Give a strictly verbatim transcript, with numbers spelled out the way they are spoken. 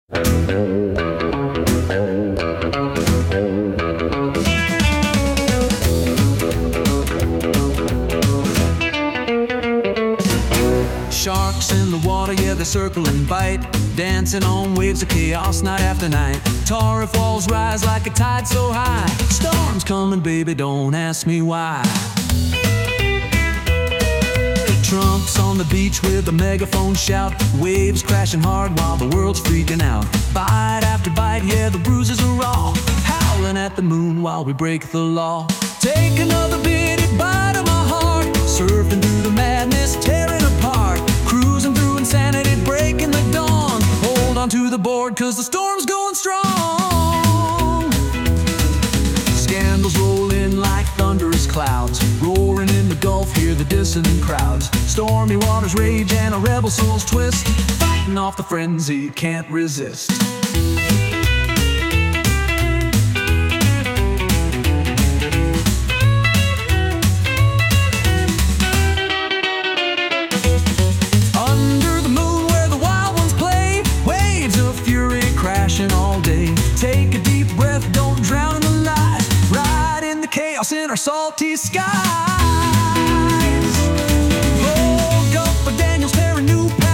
Sharks in the water, yeah, they circle and bite, dancing on waves of chaos night after night. Tara falls rise like a tide so high. Storm's coming, baby, don't ask me why. Trumps on the beach with a megaphone shout, waves crashing hard while the world's freaking out. Bite after bite, yeah, the bruises are raw, howling at the moon while we break the law. Take another bitty bite of my heart, surfing through the madness, tearing apart, cruising through insanity, breaking the dawn. Hold on to the board, cause the storm's going strong. Scandals roll in like thunderous clouds, roaring in the Gulf, hear the dissonant crowds. Stormy waters rage and our rebel souls twist, fighting off the frenzy, can't resist. Under the moon where the wild ones play, waves of fury crashing all day. Take a deep breath, don't drown in the light, ride in the chaos in our salty skies. Hold up, but Daniel's tearing new